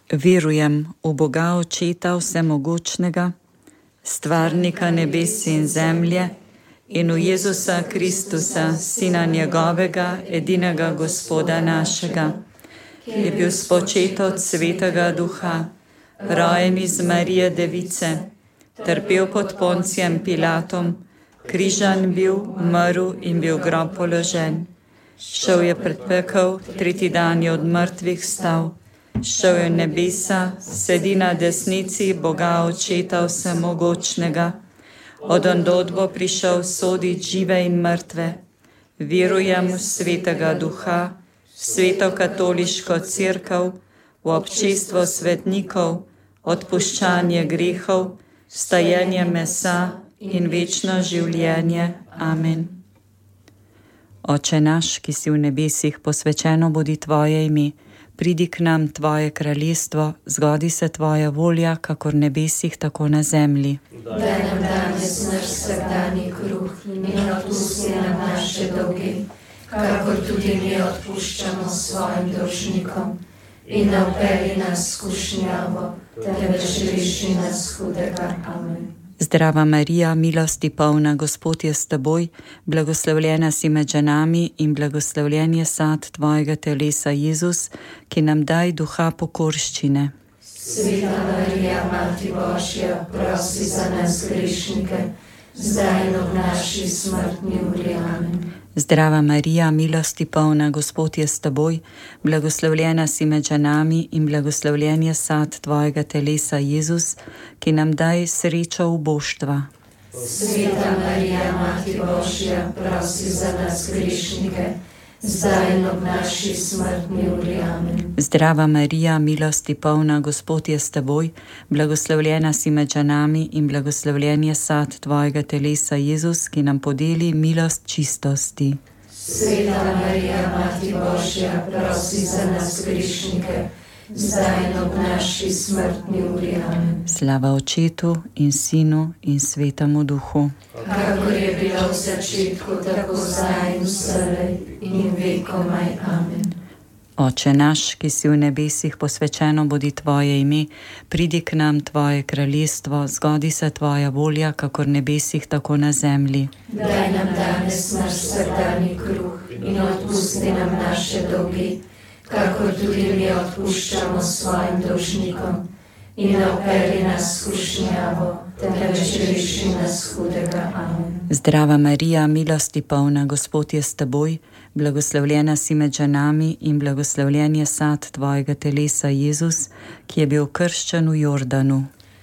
Verujem v Boga Očeta Vsemogočnega, Stvarnika nebes in zemlje, in v Jezusa Kristusa, Sina njegovega, edinega Gospoda našega, ki je bil spočet od Svetega Duha, rojen iz Marije Device, trpel pod Poncijem Pilatom, križan bil, umrl in bil v grob položen. Šel je pred pekel, tretji dan je od mrtvih vstal, šel je v nebesa, sedi na desnici Boga Očeta Vsemogočnega, od ondod bo prišel sodit žive in mrtve. Verujem v Svetega Duha, v Sveto katoliško cerkev, v občestvo svetnikov, odpuščanje grehov, vstajenje mesa in večno življenje. Amen. Oče naš, ki si v nebesih, posvečeno bodi tvoje ime. Pridi k nam tvoje kraljestvo, zgodi se tvoja volja, kakor v nebesih, tako na zemlji. Daj nam danes naš vsakdanji kruh in odpusti nam naše dolge, kakor tudi mi odpuščamo svojim dolžnikom. In ne vpelji nas v skušnjavo, temveč reši nas hudega. Amen. Zdrava Marija, milosti polna, Gospod je s teboj, blagoslovljena si med ženami in blagoslovljen je sad tvojega telesa, Jezus, ki nam daj duha pokorščine. Sveta Marija, Mati Božja, prosi za nas grešnike, zdaj in ob naši smrtni uri. Amen. Zdrava Marija, milosti polna, Gospod je s teboj, blagoslovljena si med ženami in blagoslovljen je sad tvojega telesa, Jezus, ki nam daj srečo uboštva. Sveta Marija, Mati Božja, prosi za nas grešnike, zdaj in ob naši smrtni uri. Amen. Zdrava Marija, milosti polna, Gospod je s teboj, blagoslovljena si med ženami in blagoslovljen je sad tvojega telesa, Jezus, ki nam podeli milost čistosti. Sveta Marija, Mati Božja, prosi za nas grešnike, zdaj in ob naši smrtni uri. Amen. Slava Očetu in Sinu in Svetemu Duhu. Kakor je bilo v začetku, tako zdaj in vselej in vekomaj. Amen. Oče naš, ki si v nebesih, posvečeno bodi tvoje ime, pridi k nam tvoje kraljestvo, zgodi se tvoja volja, kakor v nebesih, tako na zemlji. Daj nam danes naš vsakdanji kruh in odpusti nam naše dolge, kakor tudi mi odpuščamo svojim dolžnikom. In ne vpelji nas v skušnjavo, temveč reši nas hudega. Amen. Zdrava Marija, milosti polna, Gospod je s teboj, blagoslovljena si med ženami in blagoslovljen je sad tvojega telesa, Jezus, ki je bil krščen v Jordanu.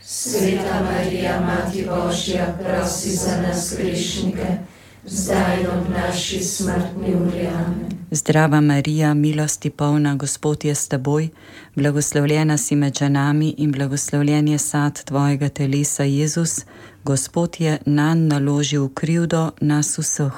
Sveta Marija, Mati Božja, prosi za nas grešnike, zdaj in ob naši smrtni uri. Amen. Zdrava Marija, milosti polna, Gospod je s teboj, blagoslovljena si med ženami in blagoslovljen je sad tvojega telesa, Jezus, Gospod je nanj naložil krivdo nas vseh.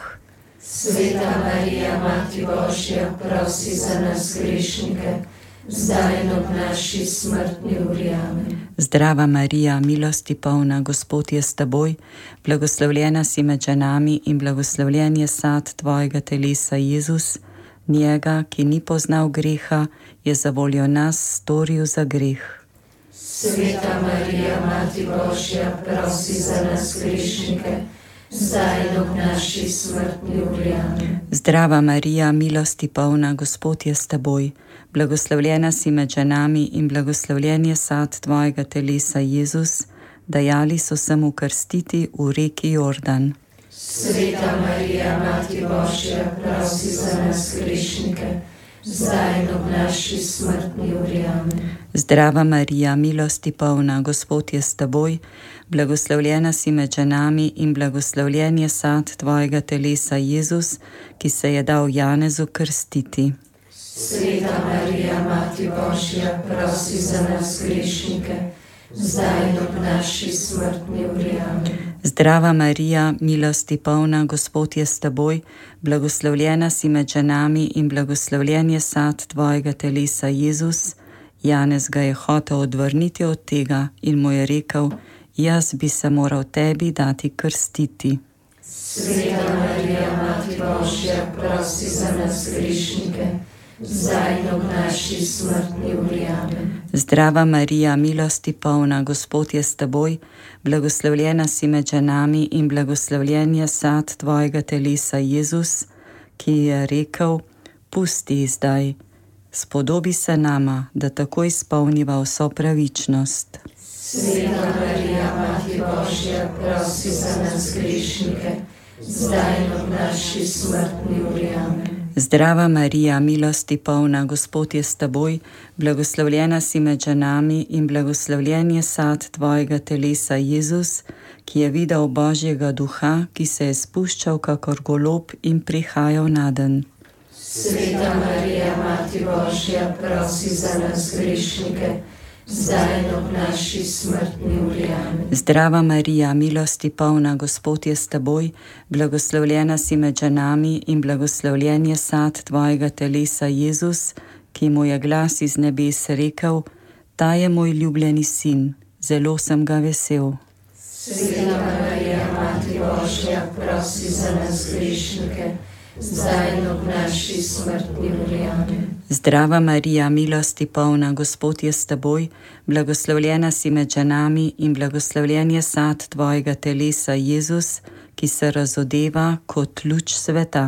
Sveta Marija, Mati Božja, prosi za nas grešnike, zdaj in ob naši smrtni uri. Amen. Zdrava Marija, milosti polna, Gospod je s teboj, blagoslovljena si med ženami in blagoslovljen je sad tvojega telesa, Jezus, njega, ki ni poznal greha, je za voljo nas storil za greh. Sveta Marija, Mati Božja, prosi za nas grešnike, zdaj in ob naši smrtni uri. Amen. Zdrava Marija, milosti polna, Gospod je s teboj, blagoslovljena si med ženami in blagoslovljen je sad tvojega telesa, Jezus, dajali so se mu krstiti v reki Jordan. Sveta Marija, Mati Božja, prosi za nas grešnike, zdaj in ob naši smrtni uri. Amen. Zdrava Marija, milosti polna, Gospod je s teboj, blagoslovljena si med ženami in blagoslovljen je sad tvojega telesa, Jezus, ki se je dal Janezu krstiti. Sveta Marija, Mati Božja, prosi za nas grešnike, zdaj in ob naši smrtni uri. Amen. Zdrava Marija, milosti polna, Gospod je s teboj, blagoslovljena si med ženami in blagoslovljen je sad tvojega telesa, Jezus. Janez ga je hotel odvrniti od tega in mu je rekel: jaz bi se moral tebi dati krstiti. Sveta Marija, Mati Božja, prosi za nas grešnike, zdaj in ob naši smrtni uri. Amen. Zdrava Marija, milosti polna, Gospod je s teboj, blagoslovljena si med ženami in blagoslovljen je sad tvojega telesa, Jezus, ki je rekel: pusti zdaj, spodobi se nama, da tako izpolniva vso pravičnost. Sveta Marija, Mati Božja, prosi za nas grešnike, zdaj in ob naši smrtni uri. Amen. Zdrava Marija, milosti polna, Gospod je s teboj, blagoslovljena si med ženami in blagoslovljen je sad tvojega telesa, Jezus, ki je videl Božjega duha, ki se je spuščal kakor golob in prihajal nadenj. Sveta Marija, Mati Božja, prosi za nas grešnike, zdaj in ob naši smrtni uri. Amen. Zdrava Marija, milosti polna, Gospod je s teboj, blagoslovljena si med ženami in blagoslovljen je sad tvojega telesa, Jezus, ki mu je glas iz nebes rekel: ta je moj ljubljeni sin, zelo sem ga vesel. Sveta Marija, Mati Božja, prosi za nas grešnike, zdaj in ob naši smrtni uri. Amen. Zdrava Marija, milosti polna, Gospod je s teboj, blagoslovljena si med ženami in blagoslovljen je sad tvojega telesa, Jezus, ki se razodeva kot luč sveta.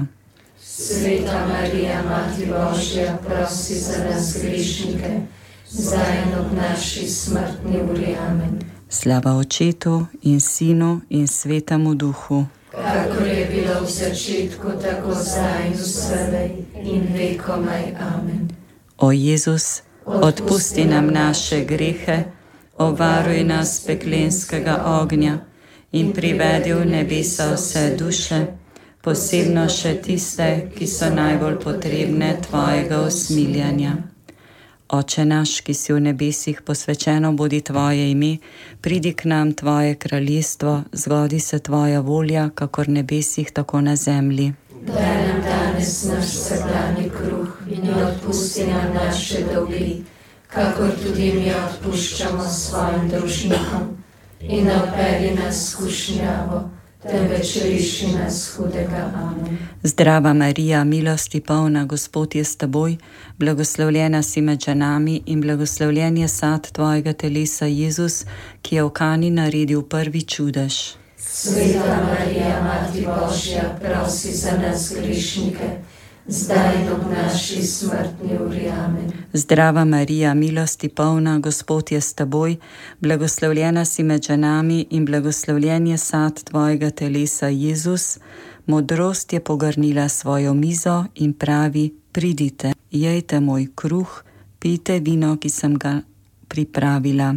Sveta Marija, Mati Božja, prosi za nas grešnike, zdaj in ob naši smrtni uri. Amen. Slava Očetu in Sinu in Svetemu Duhu. Kakor je bilo v začetku, tako zdaj in vselej in vekomaj. Amen. O Jezus, odpusti nam naše grehe, obvaruj nas peklenskega ognja in privedi v nebesa vse duše, posebno še tiste, ki so najbolj potrebne tvojega usmiljanja. Oče naš, ki si v nebesih, posvečeno bodi tvoje ime, pridi k nam tvoje kraljestvo, zgodi se tvoja volja, kakor v nebesih, tako na zemlji. Daj nam danes naš vsakdanji kruh in odpusti nam naše dolgi, kakor tudi mi odpuščamo svojim dolžnikom. In ne vpelji nas v skušnjavo, temveč reši nas hudega. Amen. Zdrava Marija, milosti polna, Gospod je s teboj, blagoslovljena si med ženami in blagoslovljen je sad tvojega telesa, Jezus, ki je v Kani naredil prvi čudež. Sveta Marija, Mati Božja, prosi za nas grešnike, zdaj in ob naši smrtni uri. Amen. Zdrava Marija, milosti polna, Gospod je s teboj, blagoslovljena si med ženami in blagoslovljen je sad tvojega telesa, Jezus, modrost je pogrnila svojo mizo in pravi: pridite, jejte moj kruh, pijte vino, ki sem ga pripravila.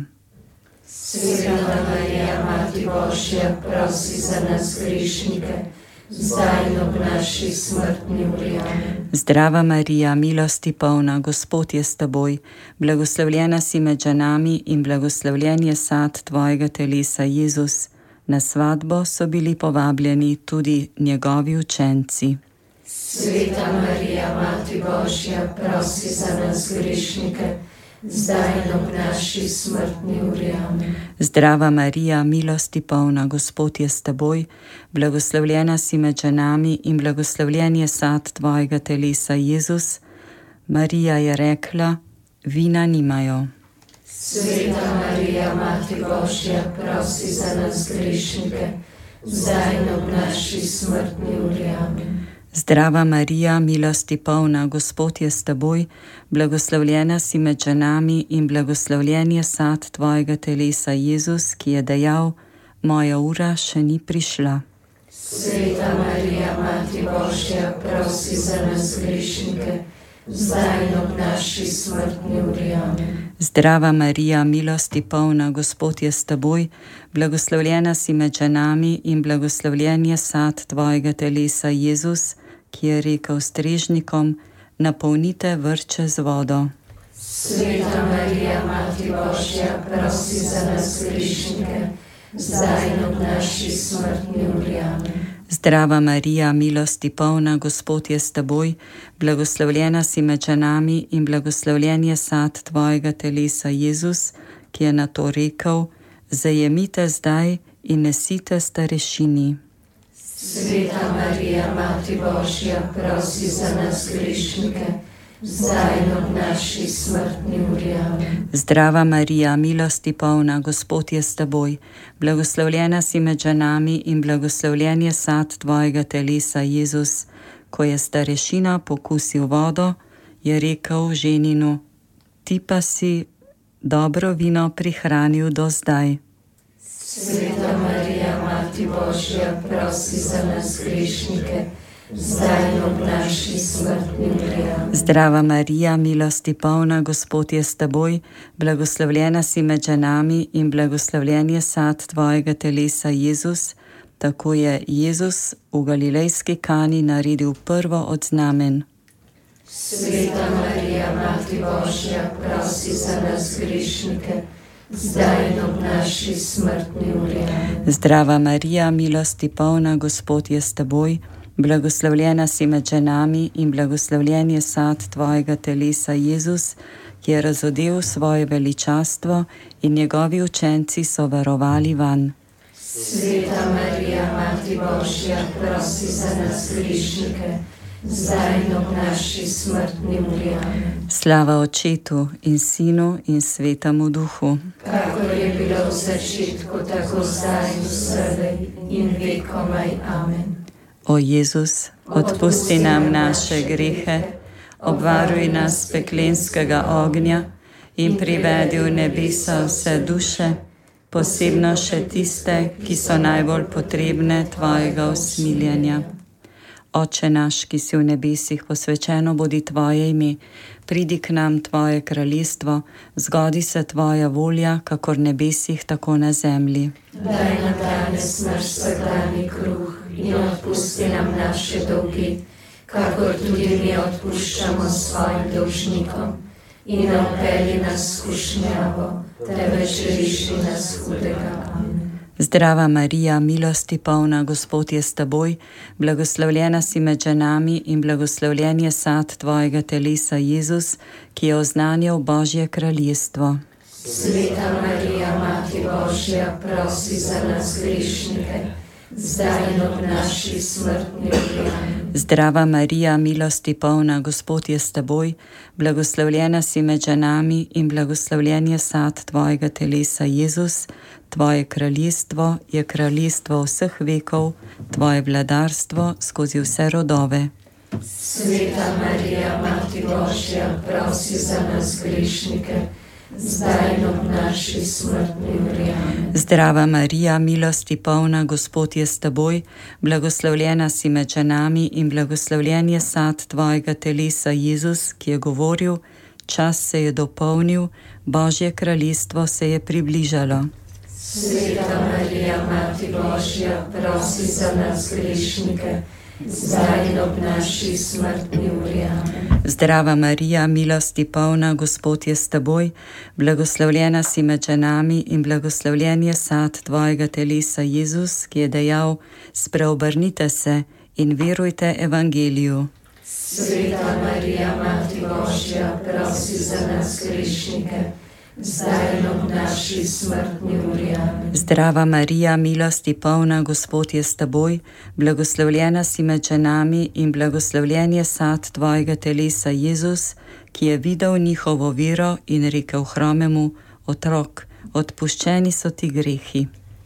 Sveta Marija, Mati Božja, prosi za nas grešnike, zdaj in ob naši smrtni uri. Amen. Zdrava Marija, milosti polna, Gospod je s teboj, blagoslovljena si med ženami in blagoslovljen je sad tvojega telesa, Jezus. Na svatbo so bili povabljeni tudi njegovi učenci. Sveta Marija, Mati Božja, prosi za nas grešnike, zdaj in ob naši smrtni uri. Amen. Zdrava Marija, milosti polna, Gospod je s teboj, blagoslovljena si med ženami in blagoslovljen je sad tvojega telesa, Jezus. Marija je rekla: vina nimajo. Sveta Marija, Mati Božja, prosi za nas grešnike, zdaj in ob naši smrtni uri. Amen. Zdrava Marija, milosti polna, Gospod je s teboj, blagoslovljena si med ženami in blagoslovljen je sad tvojega telesa, Jezus, ki je dejal: moja ura še ni prišla. Sveta Marija, Mati Božja, prosi za nas grešnike, zdaj in ob naši smrtni uri. Amen. Zdrava Marija, milosti polna, Gospod je s teboj, blagoslovljena si med ženami in blagoslovljen je sad tvojega telesa, Jezus, ki je rekel strežnikom: napolnite vrče z vodo. Sveta Marija, Mati Božja, prosi za nas grešnike, zdaj in ob naši smrtni uri. Amen. Zdrava Marija, milosti polna, Gospod je s teboj, blagoslovljena si med ženami in blagoslovljen je sad tvojega telesa, Jezus, ki je nato rekel: zajemite zdaj in nesite starešini. Sveta Marija, Mati Božja, prosi za nas grešnike, zdaj in ob naši smrtni uri. Amen. Zdrava Marija, milosti polna, Gospod je s teboj, blagoslovljena si med ženami in blagoslovljen je sad tvojega telesa, Jezus. Ko je starešina pokusil vodo, je rekel ženinu: ti pa si dobro vino prihranil do zdaj. Sveta Marija, Mati Božja, prosi za nas grešnike, zdaj in ob naši smrtni uri. Amen. Zdrava Marija, milosti polna, Gospod je s teboj, blagoslovljena si med ženami in blagoslovljen je sad tvojega telesa, Jezus. Tako je Jezus v galilejski Kani naredil prvo od znamen. Sveta Marija, Mati Božja, prosi za nas grešnike, zdaj in ob naši smrtni uri. Amen. Zdrava Marija, milosti polna, Gospod je s teboj, blagoslovljena si med ženami in blagoslovljen je sad tvojega telesa, Jezus, ki je razodel svoje veličastvo in njegovi učenci so verovali vanj. Sveta Marija, Mati Božja, prosi za nas grešnike, zdaj in ob naši smrtni uri. Amen. Slava Očetu in Sinu in Svetemu Duhu. Kakor je bilo v začetku, tako zdaj in vselej in vekomaj. Amen. O Jezus, odpusti nam naše grehe, obvaruj nas peklenskega ognja in privedi v nebesa vse duše, posebno še tiste, ki so najbolj potrebne tvojega usmiljenja. Oče naš, ki si v nebesih, posvečeno bodi tvoje ime, pridi k nam tvoje kraljestvo, zgodi se tvoja volja, kakor v nebesih, tako na zemlji. Daj nam danes naš vsakdanji kruh in odpusti nam naše dolge, kakor tudi mi odpuščamo svojim dolžnikom. In ne vpelji nas v skušnjavo, temveč reši nas hudega. Amen. Zdrava Marija, milosti polna, Gospod je s teboj, blagoslovljena si med ženami in blagoslovljen je sad tvojega telesa, Jezus, ki je oznanjal Božje kraljestvo. Sveta Marija, Mati Božja, prosi za nas grešnike, zdaj in ob naši smrtni uri. Amen. Zdrava Marija, milosti polna, Gospod je s teboj, blagoslovljena si med ženami in blagoslovljen je sad tvojega telesa, Jezus. Tvoje kraljestvo je kraljestvo vseh vekov, tvoje vladarstvo skozi vse rodove. Sveta Marija, Mati Božja, prosi za nas grešnike, zdaj in ob naši smrtni uri. Amen. Zdrava Marija, milosti polna, Gospod je s teboj, blagoslovljena si med ženami in blagoslovljen je sad tvojega telesa, Jezus, ki je govoril: čas se je dopolnil, Božje kraljestvo se je približalo. Sveta Marija, Mati Božja, prosi za nas grešnike, zdaj in ob naši smrtni uri. Amen. Zdrava Marija, milosti polna, Gospod je s teboj, blagoslovljena si med ženami in blagoslovljen je sad tvojega telesa, Jezus, ki je dejal: spreobrnite se in verujte evangeliju. Sveta Marija, Mati Božja, prosi za nas grešnike, zdaj in ob naši smrtni uri. Amen. Zdrava Marija, milosti polna, Gospod je s teboj, blagoslovljena si med ženami in blagoslovljen je sad tvojega telesa, Jezus, ki je videl njihovo vero in rekel hromemu: otrok, odpuščeni so ti grehi.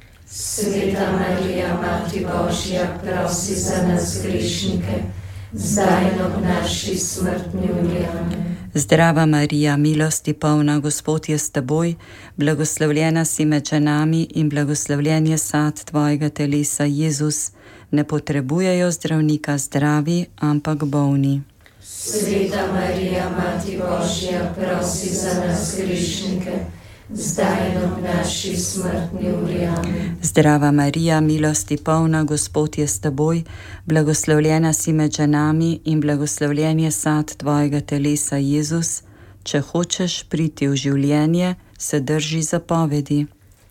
Sveta Marija, Mati Božja, prosi za nas grešnike, zdaj in ob naši smrtni uri. Amen. Zdrava Marija, milosti polna, Gospod je s teboj, blagoslovljena si med ženami in blagoslovljen je sad tvojega telesa, Jezus. Ne potrebujejo zdravnika zdravi, ampak bolni. Sveta Marija, Mati Božja, prosi za nas grešnike, zdaj in ob naši smrtni uri. Amen. Zdrava Marija, milosti polna, Gospod je s teboj, blagoslovljena si med ženami in blagoslovljen je sad tvojega telesa, Jezus. Če hočeš priti v življenje, se drži zapovedi.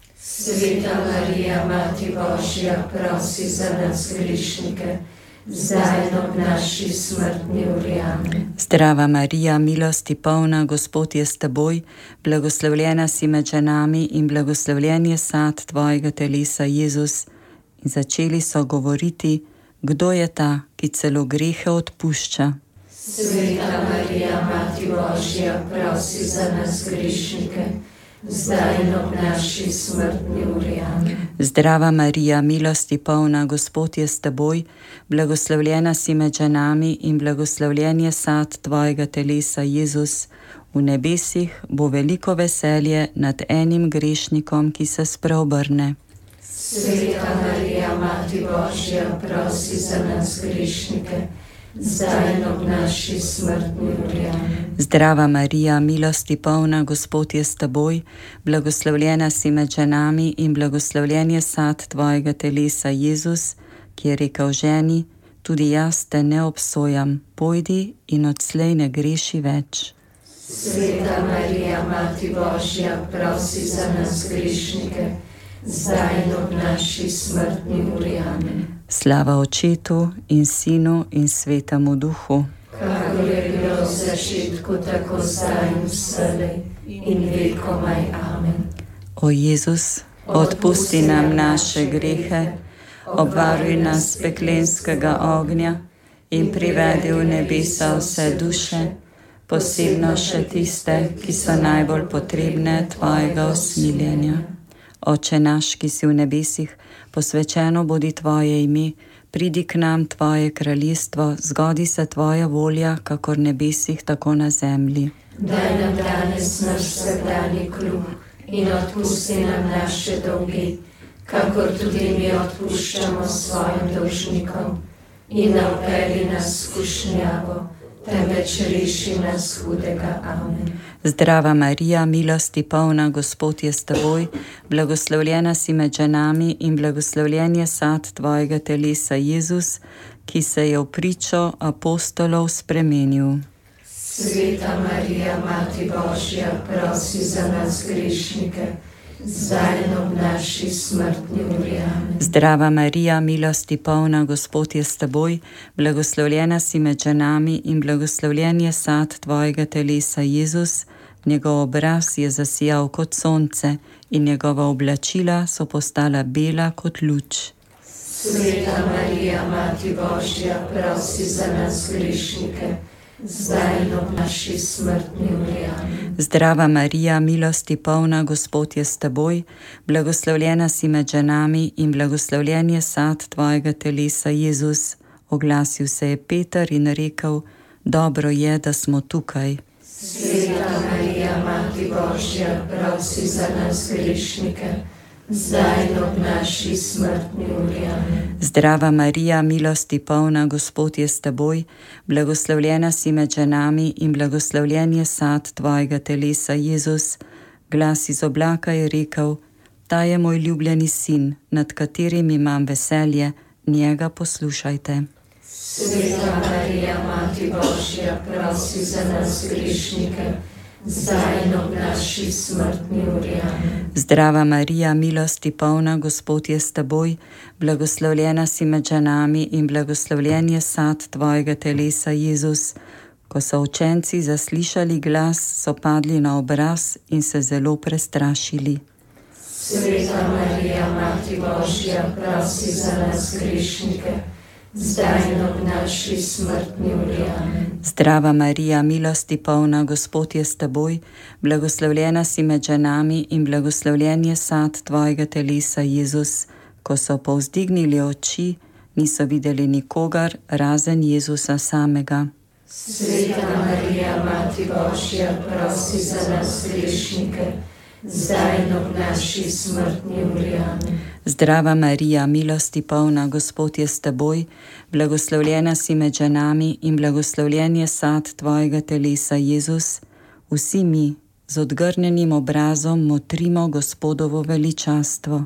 Sveta Marija, Mati Božja, prosi za nas grešnike, zdaj in ob naši smrtni uri. Amen. Zdrava Marija, milosti polna, Gospod je s teboj, blagoslovljena si med ženami in blagoslovljen je sad tvojega telesa, Jezus. In začeli so govoriti: kdo je ta, ki celo grehe odpušča? Sveta Marija, Mati Božja, prosi za nas grešnike, zdaj in ob naši smrtni uri. Amen. Zdrava Marija, milosti polna, Gospod je s teboj, blagoslovljena si med ženami in blagoslovljen je sad tvojega telesa, Jezus. V nebesih bo veliko veselje nad enim grešnikom, ki se spreobrne. Sveta Marija, Mati Božja, prosi za nas grešnike, zdaj in ob naši smrtni uri. Amen. Zdrava Marija, milosti polna, Gospod je s teboj, blagoslovljena si med ženami in blagoslovljen je sad tvojega telesa, Jezus, ki je rekel ženi, tudi jaz te ne obsojam, pojdi in odslej ne greši več. Sveta Marija, Mati Božja, prosi za nas grešnike, zdaj in ob naši smrtni uri. Amen. Slava Očetu in Sinu in Svetemu Duhu. Kakor je bilo v začetku, tako zdaj in vselej in vekomaj. Amen. O Jezus, odpusti nam naše grehe, obvaruj nas peklenskega ognja in privedi v nebesa vse duše, posebno še tiste, ki so najbolj potrebne tvojega usmiljenja. Oče naš, ki si v nebesih, posvečeno bodi tvoje ime, pridi k nam tvoje kraljestvo, zgodi se tvoja volja, kakor v nebesih, tako na zemlji. Daj nam danes naš vsakdanji kruh in odpusti nam naše dolge, kakor tudi mi odpuščamo svojim dolžnikom. In ne vpelji nas v skušnjavo, temveč reši nas hudega. Amen. Zdrava Marija, milosti polna, Gospod je s teboj, blagoslovljena si med ženami in blagoslovljen je sad tvojega telesa, Jezus, ki se je v pričo apostolov spremenil. Sveta Marija, Mati Božja, prosi za nas grešnike, zdaj in ob naši smrtni uri. Amen. Zdrava Marija, milosti polna, Gospod je s teboj, blagoslovljena si med ženami in blagoslovljen je sad tvojega telesa, Jezus. Njegov obraz je zasijal kot sonce in njegova oblačila so postala bela kot luč. Sveta Marija, Mati Božja, prosi za nas grešnike, zdaj in ob naši smrtni uri. Amen. Zdrava Marija, milosti polna, Gospod je s teboj, blagoslovljena si med ženami in blagoslovljen je sad tvojega telesa, Jezus. Oglasil se je Peter in rekel, dobro je, da smo tukaj. Sveta Marija, Mati Božja, prosi za nas grešnike, zdaj in ob naši smrtni uri. Amen. Zdrava Marija, milosti polna, Gospod je s teboj, blagoslovljena si med ženami in blagoslovljen je sad tvojega telesa, Jezus. Glas iz oblaka je rekel, ta je moj ljubljeni sin, nad katerim imam veselje, njega poslušajte. Sveta Marija, Mati Božja, prosi za nas grešnike, zdaj in ob naši smrtni uri. Amen. Zdrava Marija, milosti polna, Gospod je s teboj, blagoslovljena si med ženami in blagoslovljen je sad tvojega telesa, Jezus. Ko so učenci zaslišali glas, so padli na obraz in se zelo prestrašili. Sveta Marija, Mati Božja, prosi za nas grešnike, zdaj in ob naši smrtni uri. Amen. Zdrava Marija, milosti polna, Gospod je s teboj, blagoslovljena si med ženami in blagoslovljen je sad tvojega telesa, Jezus. Ko so povzdignili oči, niso videli nikogar, razen Jezusa samega. Sveta Marija, Mati Božja, prosi za nas grešnike, zdaj in ob naši smrtni uri. Amen. Zdrava Marija, milosti polna, Gospod je s teboj, blagoslovljena si med ženami in blagoslovljen je sad tvojega telesa, Jezus. Vsi mi z odgrnjenim obrazom motrimo Gospodovo veličastvo.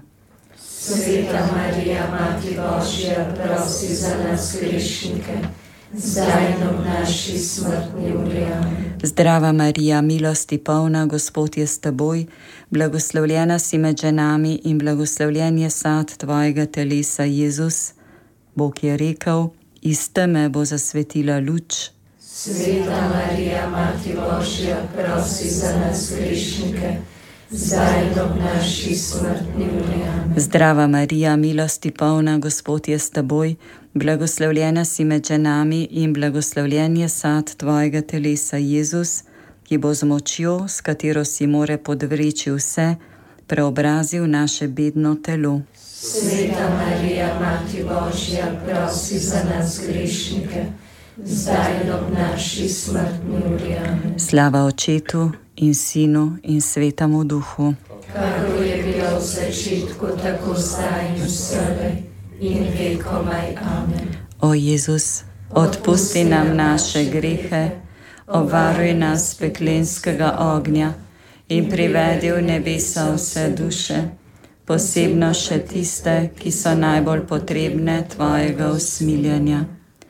Sveta Marija, Mati Božja, prosi za nas grešnike, zdaj in ob naši smrtni uri. Amen. Zdrava Marija, milosti polna, Gospod je s teboj, blagoslovljena si med ženami in blagoslovljen je sad tvojega telesa, Jezus. Bog je rekel, iz teme bo zasvetila luč. Sveta Marija, Mati Božja, prosi za nas grešnike, zdaj in ob naši smrtni uri. Amen. Zdrava Marija, milosti polna, Gospod je s teboj, blagoslovljena si med ženami in blagoslovljen je sad tvojega telesa, Jezus, ki bo z močjo, s katero si more podvreči vse, preobrazil naše bedno telo. Sveta Marija, Mati Božja, prosi za nas grešnike, zdaj in ob naši smrtni uri. Amen. Slava Očetu in Sinu in Svetemu Duhu. Kakor je bilo v začetku, tako zdaj in vselej in vekomaj. Amen. O Jezus, odpusti nam naše grehe, obvaruj nas peklenskega ognja in privedi v nebesa vse duše, posebno še tiste, ki so najbolj potrebne tvojega usmiljenja.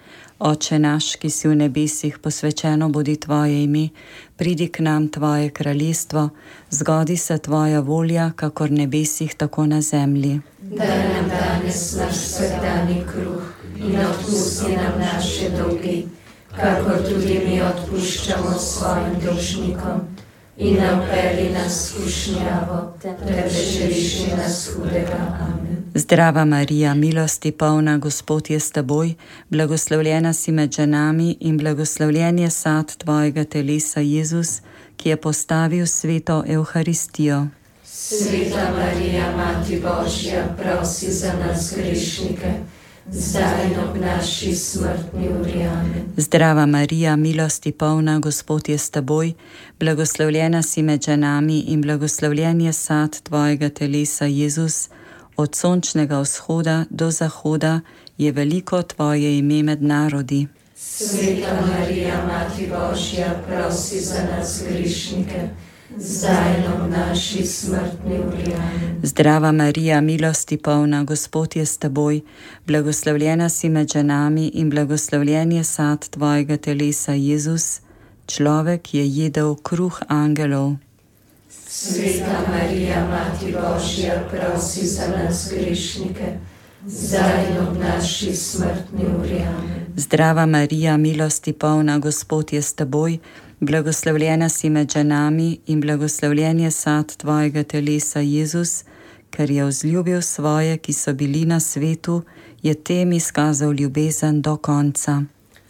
Oče naš, ki si v nebesih, posvečeno bodi tvoje ime, pridi k nam tvoje kraljestvo, zgodi se tvoja volja, kakor v nebesih, tako na zemlji. Daj nam danes naš vsakdanji kruh in odpusti nam naše dolge, kakor tudi mi odpuščamo svojim dolžnikom. In ne vpelji nas v skušnjavo, temveč reši nas hudega. Amen. Zdrava Marija, milosti polna, Gospod je s teboj, blagoslovljena si med ženami in blagoslovljen je sad tvojega telesa, Jezus, ki je postavil sveto Evharistijo. Sveta Marija, Mati Božja, prosi za nas grešnike, zdaj in ob naši smrtni uri. Amen. Zdrava Marija, milosti polna, Gospod je s teboj, blagoslovljena si med ženami in blagoslovljen je sad tvojega telesa, Jezus, od sončnega vzhoda do zahoda je veliko tvoje ime med narodi. Sveta Marija, Mati Božja, prosi za nas grešnike, zdaj in ob naši smrtni uri. Amen. Zdrava Marija, milosti polna, Gospod je s teboj, blagoslovljena si med ženami in blagoslovljen je sad tvojega telesa, Jezus, človek je jedel kruh angelov. Sveta Marija, Mati Božja, prosi za nas grešnike, zdaj in ob naši smrtni uri. Amen. Zdrava Marija, milosti polna, Gospod je s teboj, blagoslovljena si med ženami in blagoslovljen je sad tvojega telesa, Jezus, ker je vzljubil svoje, ki so bili na svetu, je tem izkazal ljubezen do konca.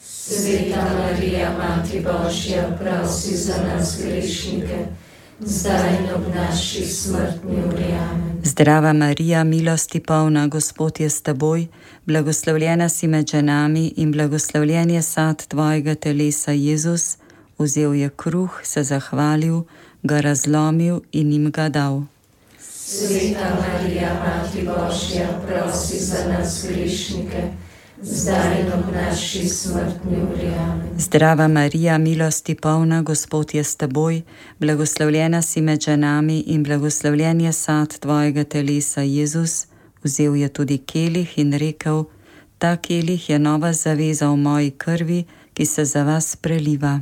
Sveta Marija, Mati Božja, prosi za nas grešnike, zdaj in ob naši smrtni uri. Amen. Zdrava Marija, milosti polna, Gospod je s teboj, blagoslovljena si med ženami in blagoslovljen je sad tvojega telesa, Jezus, vzel je kruh, se zahvalil, ga razlomil in jim ga dal. Sveta Marija, Mati Božja, prosi za nas grešnike, zdaj in ob naši smrtni uri. Amen. Zdrava Marija, milosti polna, Gospod je s teboj, blagoslovljena si med ženami in blagoslovljen je sad tvojega telesa, Jezus, vzel je tudi kelih in rekel, ta kelih je nova zaveza v moji krvi, ki se za vas preliva.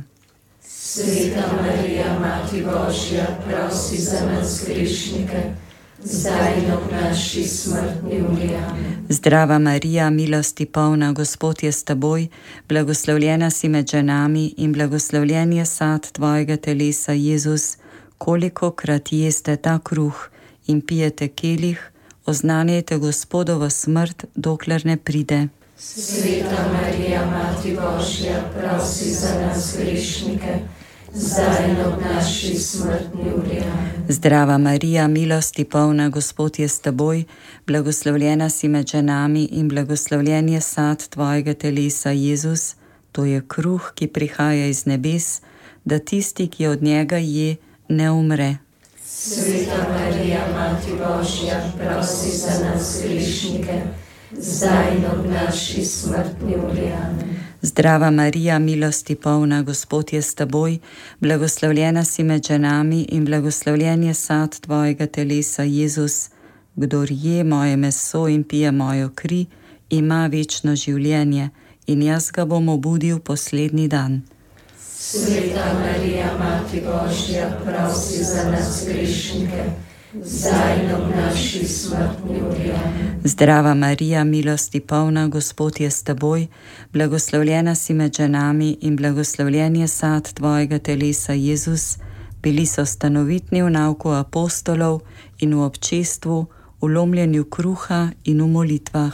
Sveta Marija, Mati Božja, prosi za nas grešnike, zdaj in ob naši smrtni uri. Amen. Zdrava Marija, milosti polna, Gospod je s teboj, blagoslovljena si med ženami in blagoslovljen je sad tvojega telesa, Jezus, kolikokrat jeste ta kruh in pijete kelih, oznanjajte Gospodovo smrt, dokler ne pride. Sveta Marija, Mati Božja, prosi za nas grešnike, zdaj in ob naši smrtni uri. Amen. Zdrava Marija, milosti polna, Gospod je s teboj, blagoslovljena si med ženami in blagoslovljen je sad tvojega telesa, Jezus, to je kruh, ki prihaja iz nebes, da tisti, ki od njega je, ne umre. Sveta Marija, Mati Božja, prosi za nas grešnike, zdaj in ob naši smrtni uri. Amen. Zdrava Marija, milosti polna, Gospod je s teboj, blagoslovljena si med ženami in blagoslovljen je sad tvojega telesa, Jezus, kdor je moje meso in pije mojo kri, ima večno življenje in jaz ga bom obudil poslednji dan. Sveta Marija, Mati Božja, prosi za nas grešnike, zdaj in ob naši smrtni uri. Amen. Zdrava Marija, milosti polna, Gospod je s teboj, blagoslovljena si med ženami in blagoslovljen je sad tvojega telesa, Jezus, Bili so stanovitni v nauku apostolov in v občestvu, v lomljenju kruha in v molitvah.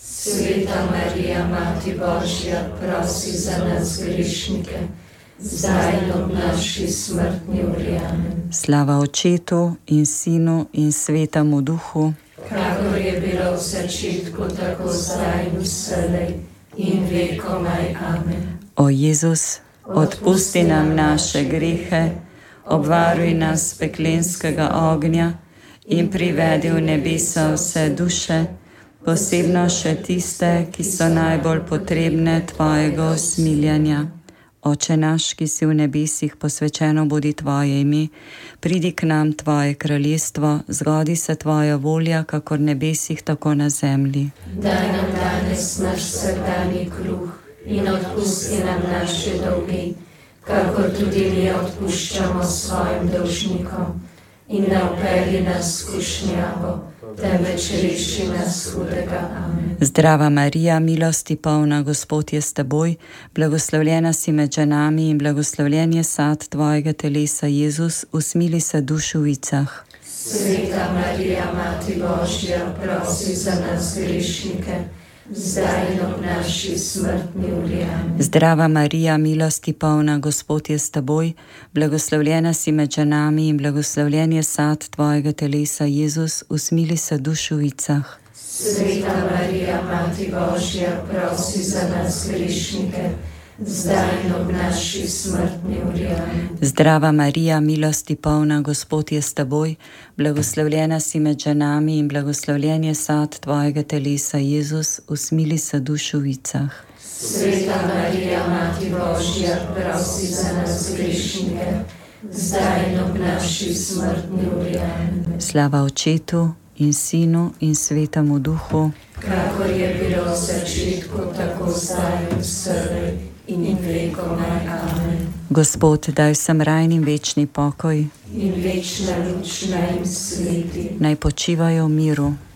Sveta Marija, Mati Božja, prosi za nas grešnike, zdaj in ob naši smrtni uri. Amen. Slava Očetu in Sinu in Svetemu Duhu, kakor je bilo v začetku, tako zdaj in vselej in vekomaj. Amen. O Jezus, odpusti nam naše grehe, obvaruj nas peklenskega ognja in privedi v nebesa vse duše, posebno še tiste, ki so najbolj potrebne tvojega usmiljanja. Oče naš, ki si v nebesih, posvečeno bodi tvoje ime, pridi k nam tvoje kraljestvo, zgodi se tvoja volja, kakor v nebesih, tako na zemlji. Daj nam danes naš vsakdanji kruh in odpusti nam naše dolge, kakor tudi mi odpuščamo svojim dolžnikom. In ne vpelji nas v skušnjavo, temveč reši nas hudega. Amen. Zdrava Marija, milosti polna, Gospod je s teboj, blagoslovljena si med ženami in blagoslovljen je sad tvojega telesa, Jezus, usmili se duš v vicah. Sveta Marija, Mati Božja, prosi za nas grešnike, zdaj in ob naši smrtni uri. Amen. Zdrava Marija, milosti polna, Gospod je s teboj, blagoslovljena si med ženami in blagoslovljen je sad tvojega telesa, Jezus, usmili se duš v vicah. Sveta Marija, Mati Božja, prosi za nas grešnike, zdaj in ob naši smrtni uri. Amen. Zdrava Marija, milosti polna, Gospod je s teboj, blagoslovljena si med ženami in blagoslovljen je sad tvojega telesa, Jezus, usmili se duš v vicah. Sveta Marija, Mati Božja, prosi za nas grešnike, zdaj in ob naši smrtni uri. Amen. Slava Očetu in Sinu in Svetemu Duhu, kakor je bilo v začetku, tako zdaj in vselej in vekomaj. Amen. Gospod, daj vsem rajnim večni pokoj, in večna luč naj jim sveti. naj počivajo v miru.